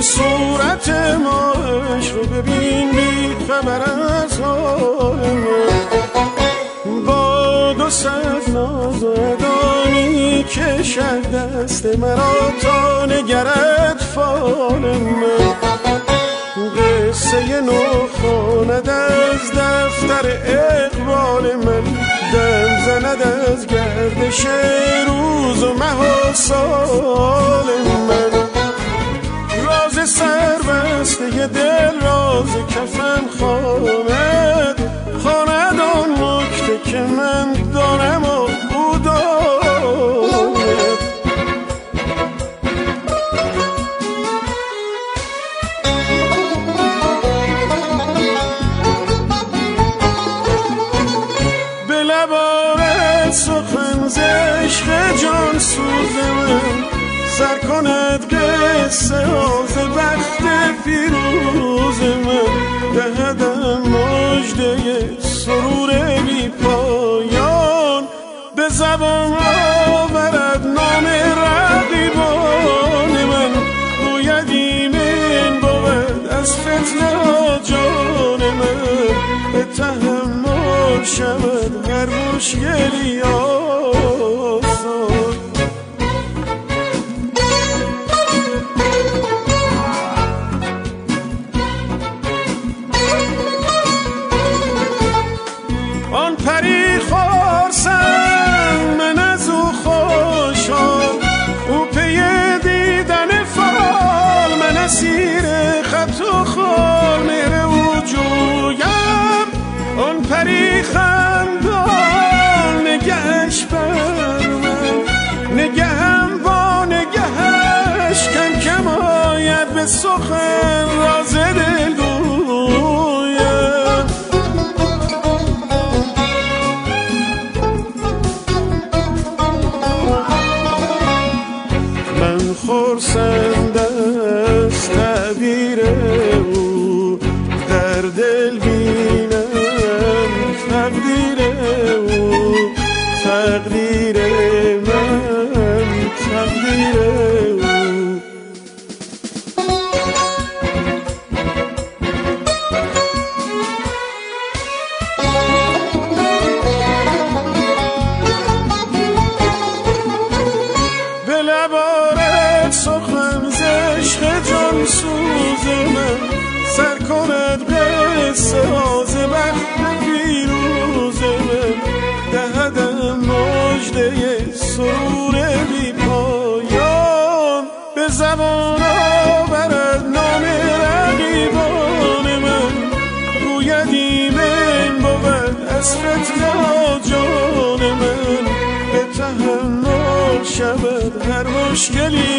صورت ماهش رو ببین بی خبر از حال من، با 200 ناز و ادانی کشد دست مرا تا نگرد فال من. قصه نو خواند از دفتر اقبال من، دم زند از گردش روز و مه و سال من. راز سربسته دل راز کفم خواند، خواند آن نکته که من دانم و او داند. به لبارت سخن ز عشق جان سوز من، سر کند قصه ز بخت پیروز من. دهدم مژده سرور بی پایان، به زبان آورد نام رقیبان من. گوید ایمن بود از فتنه جان من، به تحمل شود هر مشکلی آسان. آن پری خورسم من از او خوشم، او پی دیدن فال، من اسیر خط و خال میره او جویم. آن پری خندان نگهش بر من، نگهم با نگهش کم کم آید به سخن راز دل گویم. من خرسند از تعبیر او، در دل بینم تقدیر او. تقدیر من تقدیر او. به لبارت سخن ز عشق جان سوز من، سر کند قصه ز بخت پیروز من. دهدم مژده سرور بی پایان، به زبان آورد نام رقیبان من. گوید ایمن بود از فتنه جان من، به تحمل شود هر مشکلی